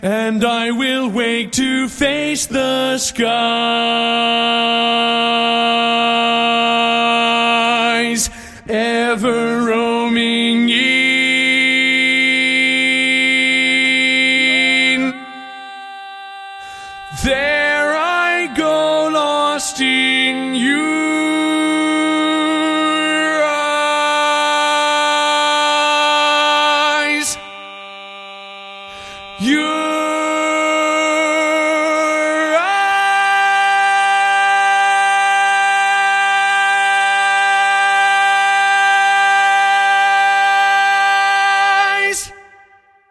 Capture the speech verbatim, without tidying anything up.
And I will wake to face the skies, ever roaming